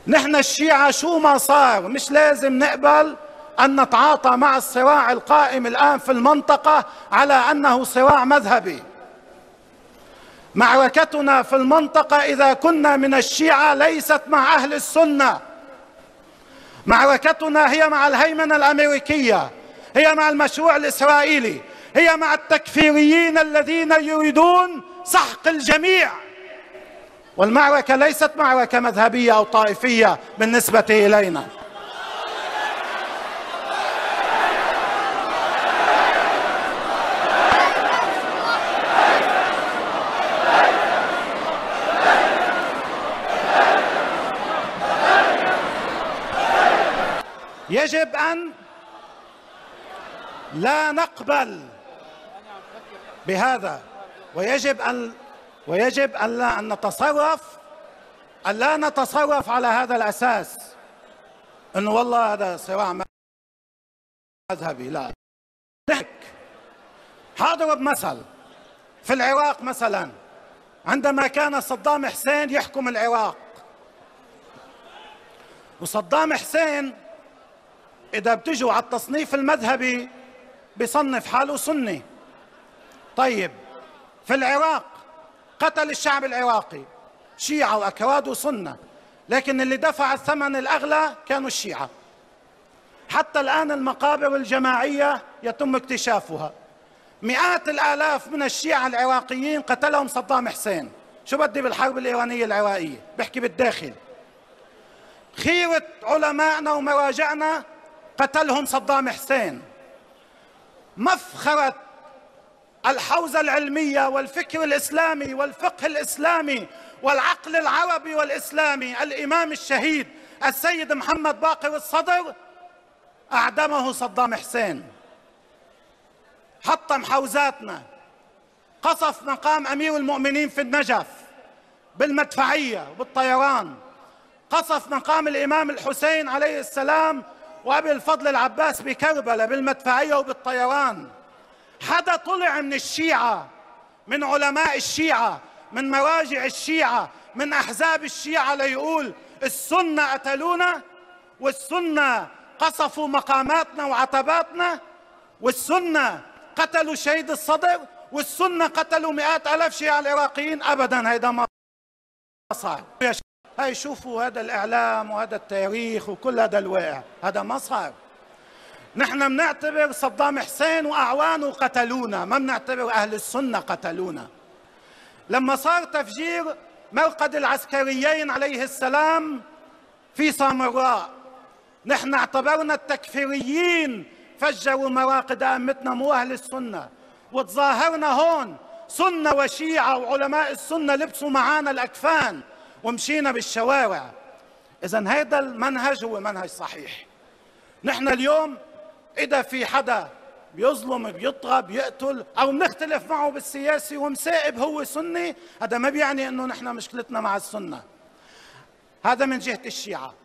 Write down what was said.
نحن الشيعة شو ما صار مش لازم نقبل أن نتعاطى مع الصراع القائم الآن في المنطقة على أنه صراع مذهبي. معركتنا في المنطقة إذا كنا من الشيعة ليست مع أهل السنة، معركتنا هي مع الهيمنة الأمريكية، هي مع المشروع الإسرائيلي، هي مع التكفيريين الذين يريدون سحق الجميع. والمعركة ليست معركة مذهبية أو طائفية بالنسبة إلينا. يجب أن لا نقبل بهذا، ويجب أن لا نتصرف على هذا الأساس أنه والله هذا صراع مذهبي. لا، هضرب مثل في العراق مثلا، عندما كان صدام حسين يحكم العراق، وصدام حسين إذا بتجوا على التصنيف المذهبي بيصنف حاله سني. طيب في العراق قتل الشعب العراقي شيعة وأكراد وسنة، لكن اللي دفع الثمن الأغلى كانوا الشيعة. حتى الآن المقابر الجماعية يتم اكتشافها، مئات الآلاف من الشيعة العراقيين قتلهم صدام حسين. شو بدي بالحرب الإيرانية العراقية؟ بحكي بالداخل. خيرة علمائنا ومراجعنا قتلهم صدام حسين. مفخرة الحوزة العلمية والفكر الإسلامي والفقه الإسلامي والعقل العربي والإسلامي الإمام الشهيد السيد محمد باقر الصدر أعدمه صدام حسين. حطم حوزاتنا، قصف مقام أمير المؤمنين في النجف بالمدفعية وبالطيران، قصف مقام الإمام الحسين عليه السلام وأبي الفضل العباس بكربلاء بالمدفعية وبالطيران. حدا طلع من الشيعة، من علماء الشيعة، من مراجع الشيعة، من أحزاب الشيعة ليقول السنة قتلونا، والسنة قصفوا مقاماتنا وعتباتنا، والسنة قتلوا شهيد الصدر، والسنة قتلوا مئات آلاف شيعة العراقيين؟ أبدا، هيدا ما صار. هاي شوفوا هذا الإعلام وهذا التاريخ وكل هذا الواقع، هذا ما صار. نحن بنعتبر صدام حسين وأعوانه قتلونا، ما بنعتبر أهل السنة قتلونا. لما صار تفجير مرقد العسكريين عليه السلام في سامراء، نحن اعتبرنا التكفيريين فجروا مراقد أئمتنا مو أهل السنة، وتظاهرنا هون سنة وشيعة وعلماء السنة لبسوا معانا الأكفان ومشينا بالشوارع. إذن هيدا المنهج هو منهج صحيح. نحن اليوم إذا في حدا بيظلم بيطغى بيقتل أو بنختلف معه بالسياسي ومسائب هو سني، هذا ما بيعني إنه نحن مشكلتنا مع السنة. هذا من جهة الشيعة.